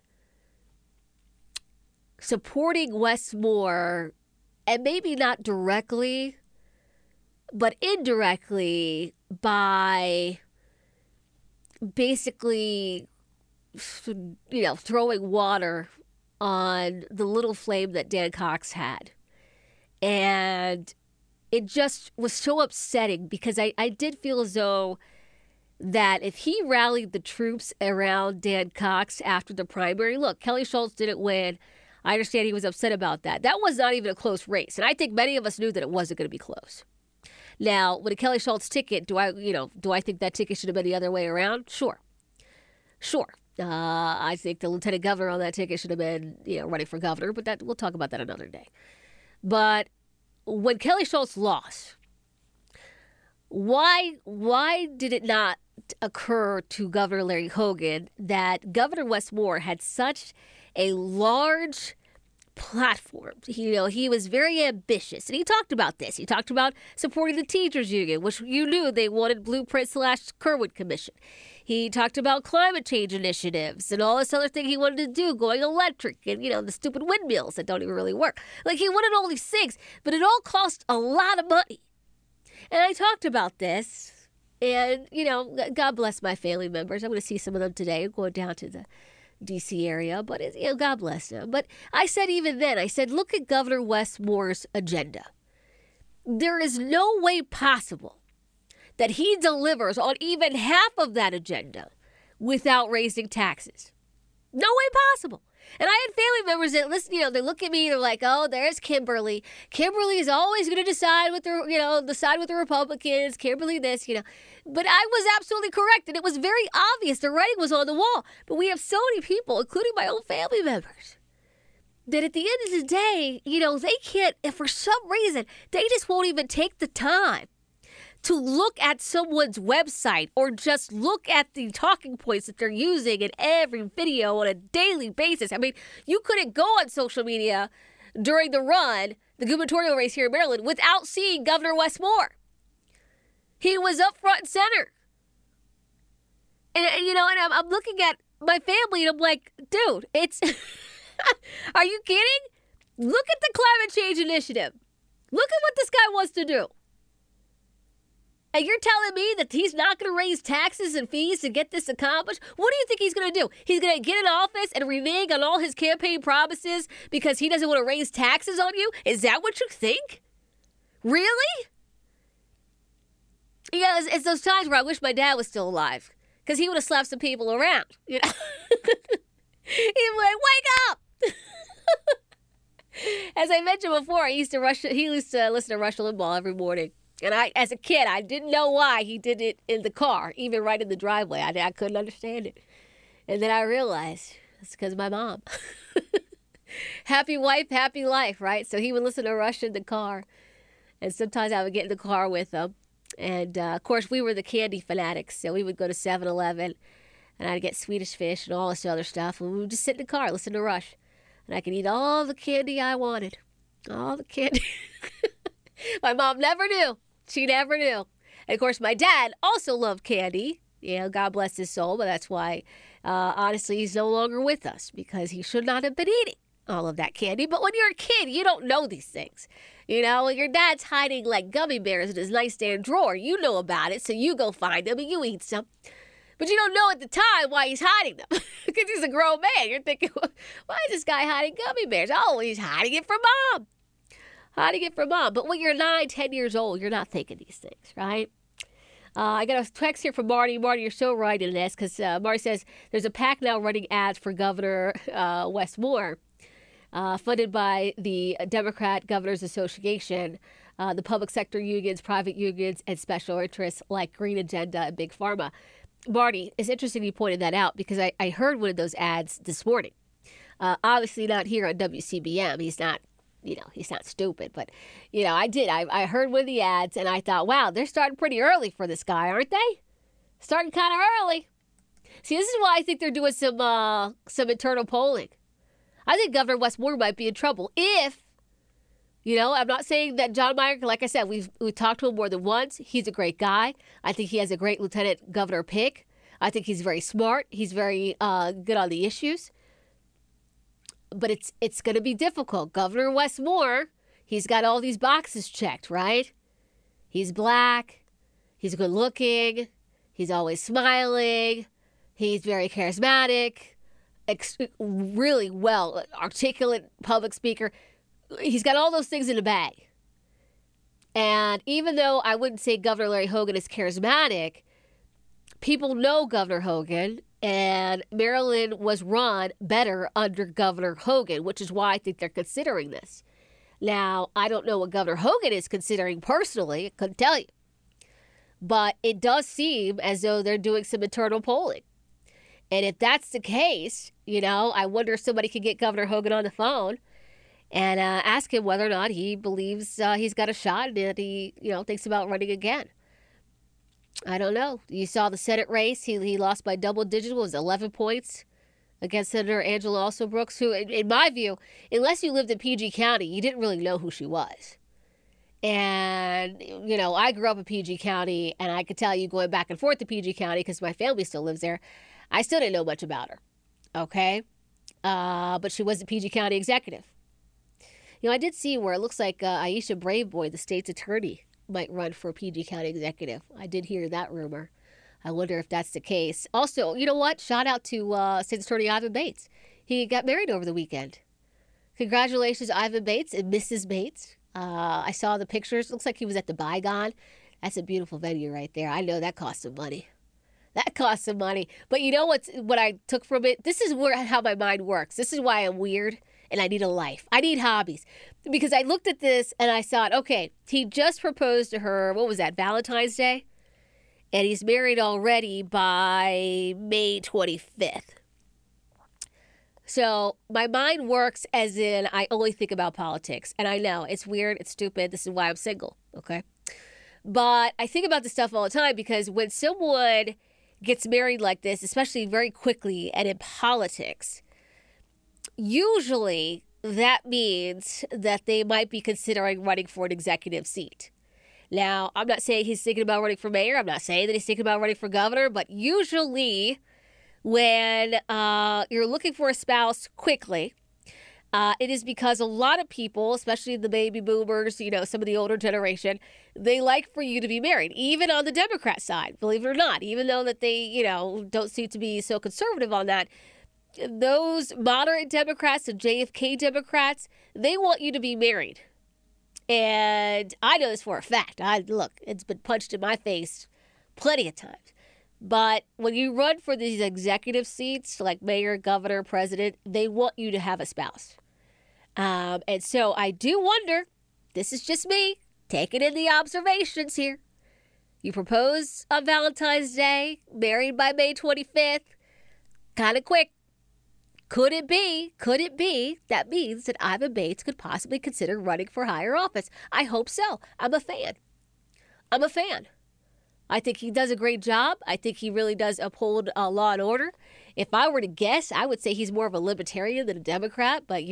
supporting Wes Moore, and maybe not directly, but indirectly by basically, throwing water on the little flame that Dan Cox had. And it just was so upsetting because I did feel as though that if he rallied the troops around Dan Cox after the primary, look, Kelly Schultz didn't win. I understand he was upset about that. That was not even a close race. And I think many of us knew that it wasn't going to be close. Now, with a Kelly Schultz ticket, do I think that ticket should have been the other way around? Sure. I think the lieutenant governor on that ticket should have been, running for governor, but we'll talk about that another day. But when Kelly Schultz lost, why did it not occur to Governor Larry Hogan that Governor Wes Moore had such a large platform? He was very ambitious, and he talked about this. He talked about supporting the teachers union, which you knew they wanted Blueprint/Kirwan Commission. He talked about climate change initiatives and all this other thing he wanted to do, going electric, and the stupid windmills that don't even really work. Like, he wanted all these things, but it all cost a lot of money. And I talked about this, and, God bless my family members. I'm going to see some of them today. I'm going down to the D.C. area, but, God bless them. But I said even then, look at Governor Wes Moore's agenda. There is no way possible that he delivers on even half of that agenda without raising taxes. No way possible. And I had family members that listen, they look at me, they're like, oh, there's Kimberly. Kimberly is always going to decide with the Republicans, Kimberly this, But I was absolutely correct, and it was very obvious. The writing was on the wall. But we have so many people, including my own family members, that at the end of the day, they can't, if for some reason, they just won't even take the time to look at someone's website or just look at the talking points that they're using in every video on a daily basis. I mean, you couldn't go on social media during the gubernatorial race here in Maryland, without seeing Governor Wes Moore. He was up front and center. And I'm looking at my family and I'm like, dude, it's... Are you kidding? Look at the climate change initiative. Look at what this guy wants to do. And you're telling me that he's not going to raise taxes and fees to get this accomplished? What do you think he's going to do? He's going to get in office and renege on all his campaign promises because he doesn't want to raise taxes on you? Is that what you think? Really? It's those times where I wish my dad was still alive, because he would have slapped some people around. He'd be like, wake up! As I mentioned before, he used to listen to Rush Limbaugh every morning. And as a kid, I didn't know why he did it in the car, even right in the driveway. I couldn't understand it. And then I realized it's because of my mom. Happy wife, happy life, right? So he would listen to Rush in the car. And sometimes I would get in the car with him. And, of course, we were the candy fanatics. So we would go to 7-Eleven, and I'd get Swedish Fish and all this other stuff. And we would just sit in the car, listen to Rush. And I could eat all the candy I wanted. All the candy. My mom never knew. She never knew. And, of course, my dad also loved candy. God bless his soul, but that's why, honestly, he's no longer with us, because he should not have been eating all of that candy. But when you're a kid, you don't know these things. Your dad's hiding like gummy bears in his nightstand drawer. You know about it, so you go find them and you eat some. But you don't know at the time why he's hiding them, because he's a grown man. You're thinking, why is this guy hiding gummy bears? Oh, he's hiding it from mom. Hiding it from mom. But when you're 9, 10 years old, you're not thinking these things, right? I got a text here from Marty. Marty, you're so right in this, because Marty says there's a PAC now running ads for Governor Wes Moore, funded by the Democrat Governors Association, the public sector unions, private unions, and special interests like Green Agenda and Big Pharma. Marty, it's interesting you pointed that out, because I heard one of those ads this morning. Obviously not here on WCBM. He's not stupid, but, I did. I heard one of the ads, and I thought, wow, they're starting pretty early for this guy, aren't they? Starting kind of early. See, this is why I think they're doing some internal polling. I think Governor Wes Moore might be in trouble if, I'm not saying that John Meyer, like I said, we've talked to him more than once. He's a great guy. I think he has a great lieutenant governor pick. I think he's very smart. He's very good on the issues. But it's going to be difficult. Governor Wes Moore, he's got all these boxes checked, right? He's black. He's good looking. He's always smiling. He's very charismatic. Really well articulate public speaker. He's got all those things in the bag. And even though I wouldn't say Governor Larry Hogan is charismatic, people know Governor Hogan. And Maryland was run better under Governor Hogan, which is why I think they're considering this. Now, I don't know what Governor Hogan is considering personally. I couldn't tell you. But it does seem as though they're doing some internal polling. And if that's the case, I wonder if somebody could get Governor Hogan on the phone and ask him whether or not he believes he's got a shot and that he, thinks about running again. I don't know. You saw the Senate race. He lost by double digits. It was 11 points against Senator Angela Alsobrooks, who, in my view, unless you lived in PG County, you didn't really know who she was. And, I grew up in PG County, and I could tell you going back and forth to PG County because my family still lives there, I still didn't know much about her. Okay? But she was the PG County executive. I did see where it looks like Aisha Braveboy, the state's attorney, might run for PG County executive. I did hear that rumor. I wonder if that's the case. Also, you know what? Shout out to State Attorney Ivan Bates. He got married over the weekend. Congratulations, Ivan Bates and Mrs. Bates. I saw the pictures. Looks like he was at the Bygone. That's a beautiful venue right there. I know that cost some money. That cost some money. But you know what I took from it? This is how my mind works. This is why I'm weird and I need a life. I need hobbies. Because I looked at this and I thought, okay, he just proposed to her, what was that, Valentine's Day? And he's married already by May 25th. So my mind works as in I only think about politics. And I know it's weird, it's stupid. This is why I'm single, okay? But I think about this stuff all the time because when someone gets married like this, especially very quickly and in politics, usually that means that they might be considering running for an executive seat. Now, I'm not saying he's thinking about running for mayor. I'm not saying that he's thinking about running for governor. But usually when you're looking for a spouse quickly, it is because a lot of people, especially the baby boomers, some of the older generation, they like for you to be married, even on the Democrat side, believe it or not, even though that they, don't seem to be so conservative on that. Those moderate Democrats and JFK Democrats, they want you to be married. And I know this for a fact. Look, it's been punched in my face plenty of times. But when you run for these executive seats, like mayor, governor, president, they want you to have a spouse. And so I do wonder, this is just me, taking in the observations here. You propose on Valentine's Day, married by May 25th, kind of quick. Could it be that means that Ivan Bates could possibly consider running for higher office? I hope so. I'm a fan. I think he does a great job. I think he really does uphold law and order. If I were to guess, I would say he's more of a libertarian than a Democrat. But,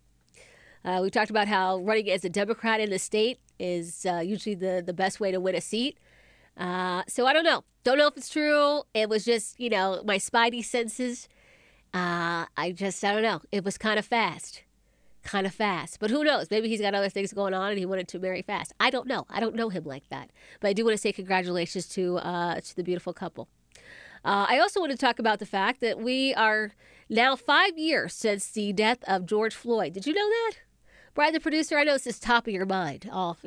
we talked about how running as a Democrat in the state is usually the best way to win a seat. So I don't know. Don't know if it's true. It was just, my spidey senses. I don't know. It was kind of fast. But who knows? Maybe he's got other things going on and he wanted to marry fast. I don't know. I don't know him like that. But I do want to say congratulations to the beautiful couple. I also want to talk about the fact that we are now 5 years since the death of George Floyd. Did you know that? Brian, the producer, I know this is top of your mind. Oh.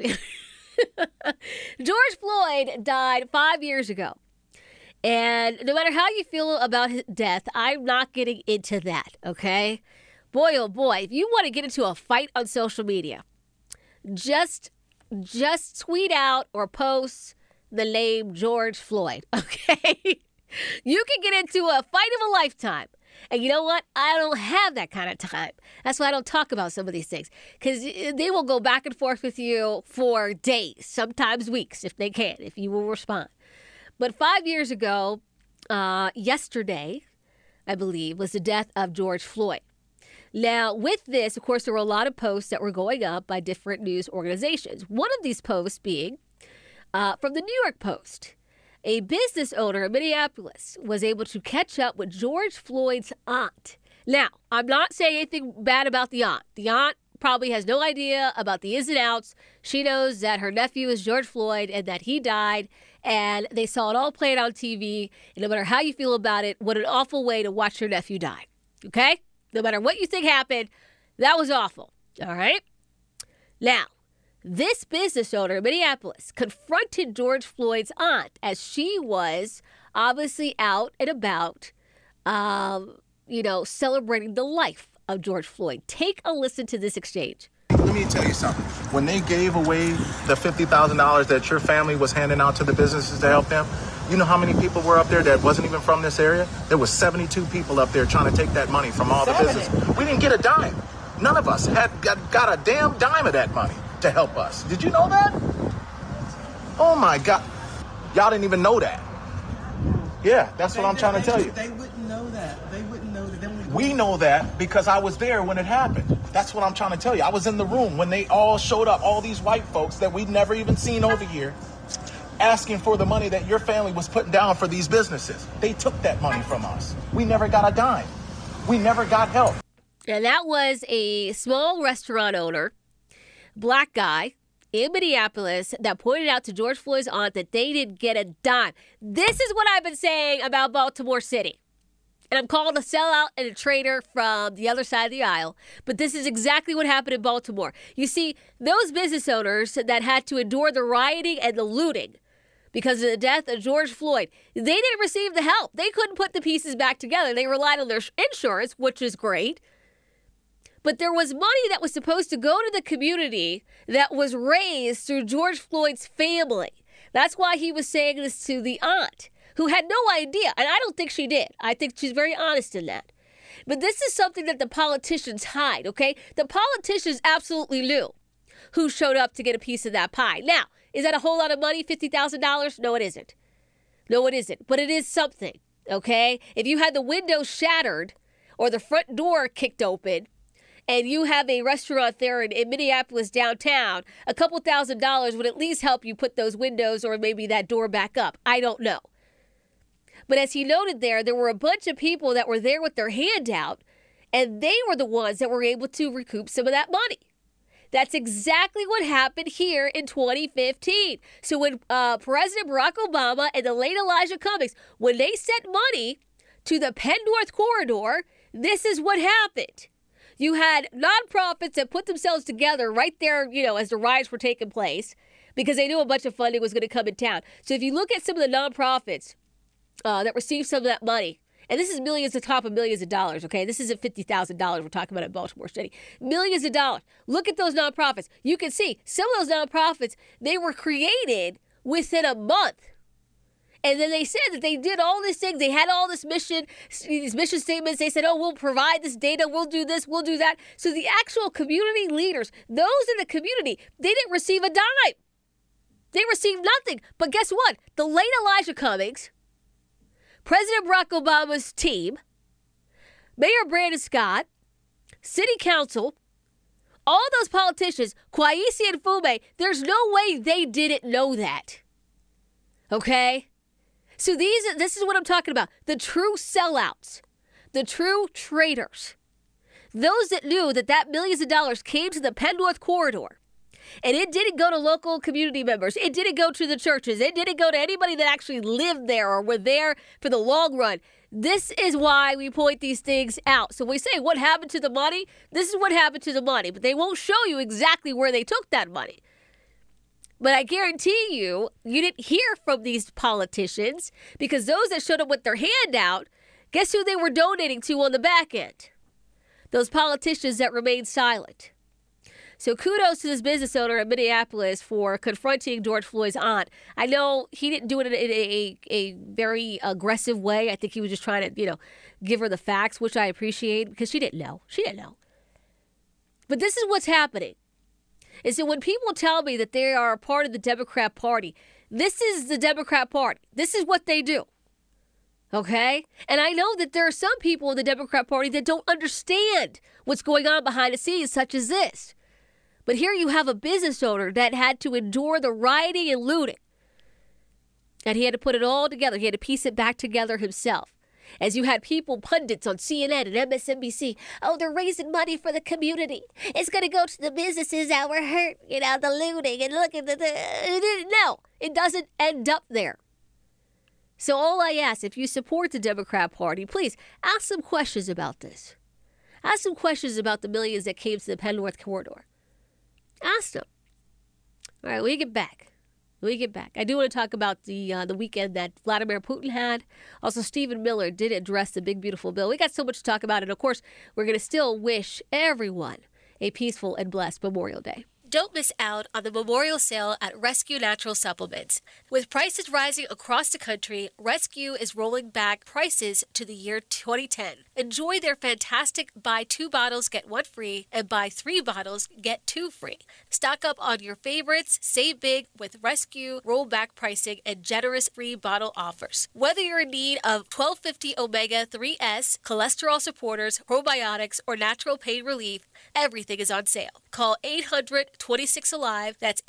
George Floyd died 5 years ago. And no matter how you feel about his death, I'm not getting into that, okay? Boy, oh boy, if you want to get into a fight on social media, just tweet out or post the name George Floyd, okay? You can get into a fight of a lifetime. And you know what? I don't have that kind of time. That's why I don't talk about some of these things. Because they will go back and forth with you for days, sometimes weeks, if they can, if you will respond. But 5 years ago, yesterday, I believe, was the death of George Floyd. Now, with this, of course, there were a lot of posts that were going up by different news organizations. One of these posts being from the New York Post. A business owner in Minneapolis was able to catch up with George Floyd's aunt. Now, I'm not saying anything bad about the aunt. The aunt probably has no idea about the ins and outs. She knows that her nephew is George Floyd and that he died, and they saw it all played on TV. And no matter how you feel about it, what an awful way to watch your nephew die. Okay? No matter what you think happened, that was awful. All right? Now, this business owner in Minneapolis confronted George Floyd's aunt as she was obviously out and about, celebrating the life of George Floyd. Take a listen to this exchange. Let me tell you something. When they gave away the $50,000 that your family was handing out to the businesses to help them, you know how many people were up there that wasn't even from this area? There was 72 people up there trying to take that money from all the businesses. We didn't get a dime. None of us had got a damn dime of that money to help us. Did you know that? Oh my God. Y'all didn't even know that. Yeah, that's what I'm trying to tell you. They wouldn't know that. They wouldn't know that. We know that because I was there when it happened. That's what I'm trying to tell you. I was in the room when they all showed up, all these white folks that we've never even seen over here, asking for the money that your family was putting down for these businesses. They took that money from us. We never got a dime. We never got help. And that was a small restaurant owner, black guy, in Minneapolis that pointed out to George Floyd's aunt that they didn't get a dime. This is what I've been saying about Baltimore City. And I'm called a sellout and a traitor from the other side of the aisle. But this is exactly what happened in Baltimore. You see, those business owners that had to endure the rioting and the looting because of the death of George Floyd, they didn't receive the help. They couldn't put the pieces back together. They relied on their insurance, which is great. But there was money that was supposed to go to the community that was raised through George Floyd's family. That's why he was saying this to the aunt, who had no idea, and I don't think she did. I think she's very honest in that. But this is something that the politicians hide, okay? The politicians absolutely knew who showed up to get a piece of that pie. Now, is that a whole lot of money, $50,000? No, it isn't. No, it isn't. But it is something, okay? If you had the window shattered or the front door kicked open, and you have a restaurant there in Minneapolis downtown, a couple $1,000s would at least help you put those windows or maybe that door back up. I don't know. But as he noted there were a bunch of people that were there with their hand out, and they were the ones that were able to recoup some of that money. That's exactly what happened here in 2015. So when President Barack Obama and the late Elijah Cummings, when they sent money to the Penn North Corridor, this is what happened. You had nonprofits that put themselves together right there, as the riots were taking place because they knew a bunch of funding was going to come in town. So if you look at some of the nonprofits that received some of that money, and this is millions on top of millions of dollars, okay? This isn't $50,000 we're talking about in Baltimore City. Millions of dollars. Look at those nonprofits. You can see some of those nonprofits, they were created within a month. And then they said that they did all these things. They had all these mission statements. They said, we'll provide this data. We'll do this. We'll do that. So the actual community leaders, those in the community, they didn't receive a dime. They received nothing. But guess what? The late Elijah Cummings, President Barack Obama's team, Mayor Brandon Scott, City Council, all those politicians, Kweisi and Fume, there's no way they didn't know that. Okay? So this is what I'm talking about. The true sellouts, the true traitors, those that knew that millions of dollars came to the Penn North Corridor, and it didn't go to local community members. It didn't go to the churches. It didn't go to anybody that actually lived there or were there for the long run. This is why we point these things out. So we say, what happened to the money? This is what happened to the money, but they won't show you exactly where they took that money. But I guarantee you didn't hear from these politicians because those that showed up with their hand out, guess who they were donating to on the back end? Those politicians that remained silent. So kudos to this business owner in Minneapolis for confronting George Floyd's aunt. I know he didn't do it in a very aggressive way. I think he was just trying to, give her the facts, which I appreciate because she didn't know. She didn't know. But this is what's happening. And so when people tell me that they are a part of the Democrat Party, this is the Democrat Party. This is what they do. Okay? And I know that there are some people in the Democrat Party that don't understand what's going on behind the scenes, such as this. But here you have a business owner that had to endure the rioting and looting. And he had to put it all together. He had to piece it back together himself. As you had people, pundits on CNN and MSNBC, they're raising money for the community. It's going to go to the businesses that were hurt, the looting and look at No, it doesn't end up there. So all I ask, if you support the Democrat Party, please ask some questions about this. Ask some questions about the millions that came to the Penn North Corridor. Ask them. All right, when we get back. I do want to talk about the weekend that Vladimir Putin had. Also, Stephen Miller did address the big, beautiful bill. We got so much to talk about. And, of course, we're going to still wish everyone a peaceful and blessed Memorial Day. Don't miss out on the memorial sale at Rescue Natural Supplements. With prices rising across the country, Rescue is rolling back prices to the year 2010. Enjoy their fantastic buy 2 bottles, get 1 free, and buy 3 bottles, get 2 free. Stock up on your favorites, save big with Rescue rollback pricing and generous free bottle offers. Whether you're in need of 1250 Omega 3S, cholesterol supporters, probiotics, or natural pain relief, Everything is on sale. Call 800-26-ALIVE. That's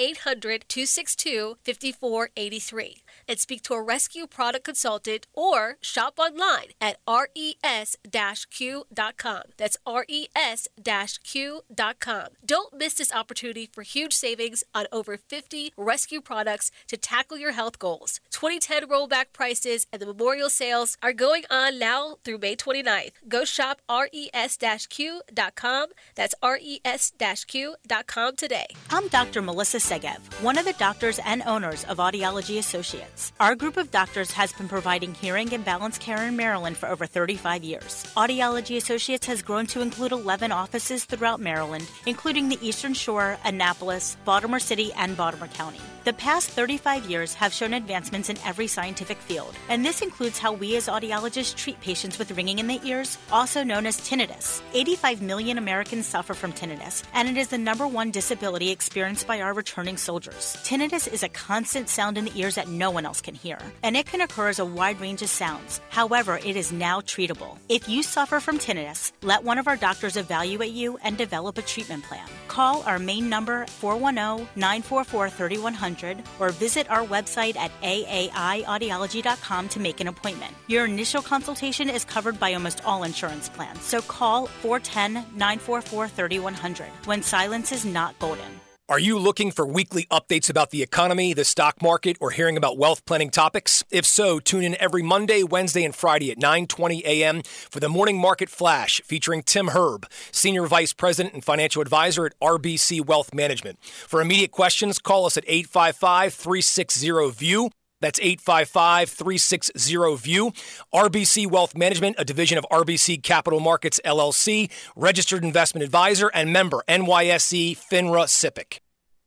800-262-5483. And speak to a rescue product consultant or shop online at res-q.com. That's res-q.com. Don't miss this opportunity for huge savings on over 50 rescue products to tackle your health goals. 2010 rollback prices and the memorial sales are going on now through May 29th. Go shop res-q.com. That's res-q.com today. I'm Dr. Melissa Segev, one of the doctors and owners of Audiology Associates. Our group of doctors has been providing hearing and balance care in Maryland for over 35 years. Audiology Associates has grown to include 11 offices throughout Maryland, including the Eastern Shore, Annapolis, Baltimore City, and Baltimore County. The past 35 years have shown advancements in every scientific field, and this includes how we as audiologists treat patients with ringing in the ears, also known as tinnitus. 85 million Americans suffer from tinnitus, and it is the #1 disability experienced by our returning soldiers. Tinnitus is a constant sound in the ears that no one else can hear, and it can occur as a wide range of sounds. However, it is now treatable. If you suffer from tinnitus, let one of our doctors evaluate you and develop a treatment plan. Call our main number 410-944-3100 or visit our website at aaiaudiology.com to make an appointment. Your initial consultation is covered by almost all insurance plans, so call 410-944-3100 when silence is not golden. Are you looking for weekly updates about the economy, the stock market, or hearing about wealth planning topics? If so, tune in every Monday, Wednesday, and Friday at 9:20 a.m. for the Morning Market Flash featuring Tim Herb, Senior Vice President and Financial Advisor at RBC Wealth Management. For immediate questions, call us at 855-360-VIEW. That's 855-360-VIEW. RBC Wealth Management, a division of RBC Capital Markets, LLC, registered investment advisor and member NYSE FINRA SIPC.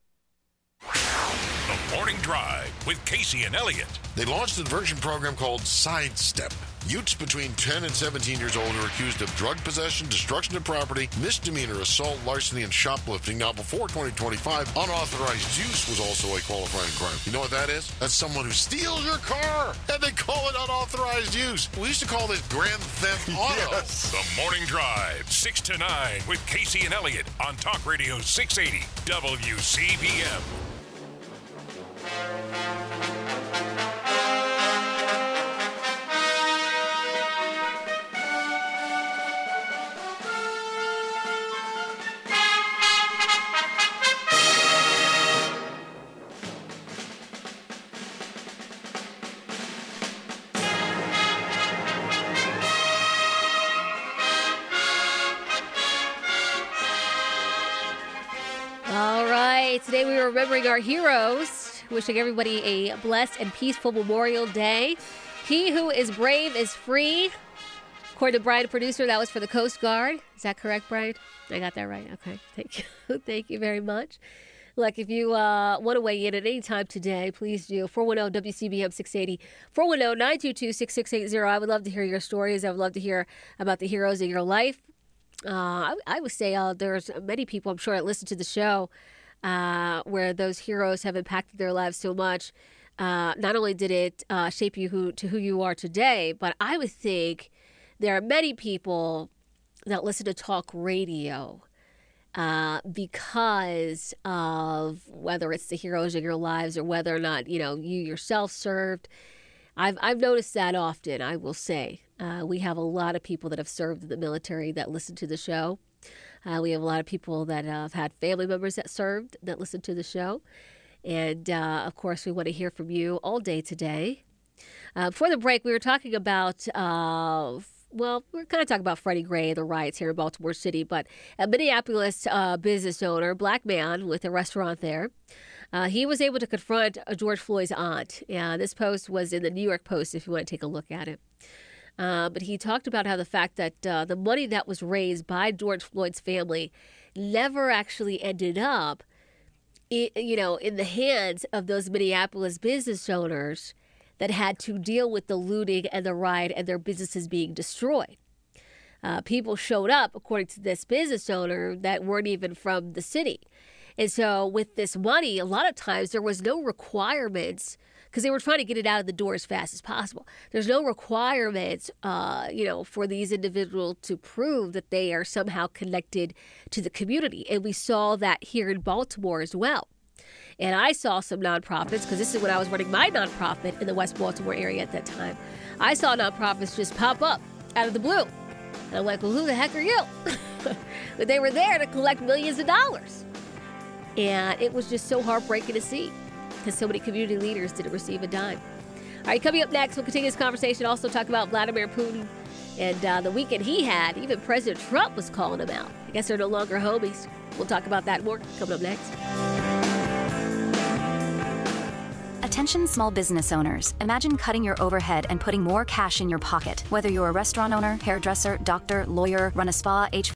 The Morning Drive with Casey and Elliott. They launched a diversion program called Sidestep. Youths between 10 and 17 years old are accused of drug possession, destruction of property, misdemeanor assault, larceny, and shoplifting. Now, before 2025, unauthorized use was also a qualifying crime. You know what that is? That's someone who steals your car, and they call it unauthorized use. We used to call this grand theft auto. Yes. The Morning Drive, 6 to 9 with Casey and Elliott on Talk Radio 680 WCBM. Today we are remembering our heroes, wishing everybody a blessed and peaceful Memorial Day. He who is brave is free. According to Brian, producer, that was for the Coast Guard. Is that correct, Brian? I got that right. Okay, thank you. Thank you very much. Look, if you want to weigh in at any time today, please do. 410-WCBM 680, 410-922-6680. I would love to hear your stories. I would love to hear about the heroes in your life. I would say there's many people, I'm sure, that listen to the show where those heroes have impacted their lives so much. Not only did it shape you to who you are today, but I would think there are many people that listen to talk radio because of whether it's the heroes in your lives or whether or not, you yourself served. I've noticed that often, I will say. We have a lot of people that have served in the military that listen to the show. We have a lot of people that have had family members that served that listen to the show. And, of course, we want to hear from you all day today. Before the break, we were talking about, we're kind of talking about Freddie Gray, the riots here in Baltimore City. But a Minneapolis business owner, black man with a restaurant there, he was able to confront George Floyd's aunt. This post was in the New York Post if you want to take a look at it. But he talked about how the fact that the money that was raised by George Floyd's family never actually ended up, in the hands of those Minneapolis business owners that had to deal with the looting and the riot and their businesses being destroyed. People showed up, according to this business owner, that weren't even from the city. And so with this money, a lot of times there was no requirements because they were trying to get it out of the door as fast as possible. There's no requirements, for these individuals to prove that they are somehow connected to the community. And we saw that here in Baltimore as well. And I saw some nonprofits, because this is when I was running my nonprofit in the West Baltimore area at that time. I saw nonprofits just pop up out of the blue. And I'm like, well, who the heck are you? But they were there to collect millions of dollars. And it was just so heartbreaking to see, because so many community leaders didn't receive a dime. All right, coming up next, we'll continue this conversation. Also talk about Vladimir Putin and the weekend he had. Even President Trump was calling him out. I guess they're no longer homies. We'll talk about that more coming up next. Attention small business owners. Imagine cutting your overhead and putting more cash in your pocket. Whether you're a restaurant owner, hairdresser, doctor, lawyer, run a spa,